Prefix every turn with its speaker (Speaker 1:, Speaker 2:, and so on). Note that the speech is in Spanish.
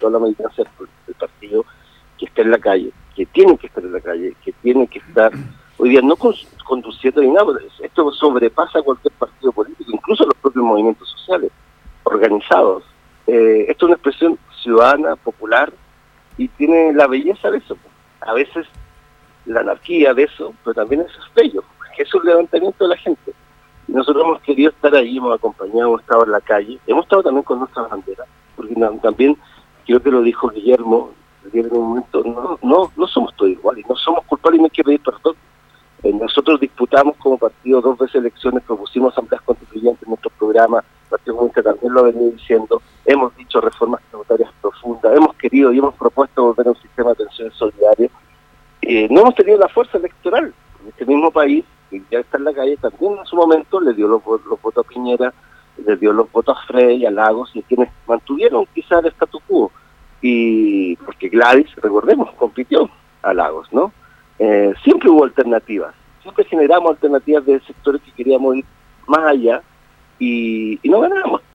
Speaker 1: toda la militancia del partido, que está en la calle, que tienen que estar en la calle, que tienen que estar, hoy día no conduciendo ni nada, esto sobrepasa cualquier partido político, incluso los propios movimientos sociales, organizados. Esto es una expresión ciudadana, popular, y tiene la belleza de eso. A veces la anarquía de eso, pero también eso es bello, que es un levantamiento de la gente. Y nosotros hemos querido estar ahí, hemos acompañado, hemos estado en la calle, hemos estado también con nuestras banderas, porque también, creo que lo dijo Guillermo en un momento, no somos todos iguales, no somos culpables y no hay que pedir perdón. Nosotros disputamos como partido 2 veces elecciones, propusimos asambleas constituyentes en nuestro programa, el Partido Comunista también lo ha venido diciendo, hemos dicho reformas tributarias profundas, hemos querido y hemos propuesto volver a un sistema de pensiones solidario. No hemos tenido la fuerza electoral. En este mismo país, que ya está en la calle, también en su momento le dio los votos a Piñera, le dio los votos a Frey, a Lagos, y quienes mantuvieron quizás el statu quo. Y porque Gladys, recordemos, compitió a Lagos, ¿no? Siempre hubo alternativas, siempre generamos alternativas de sectores que queríamos ir más allá, y no ganamos.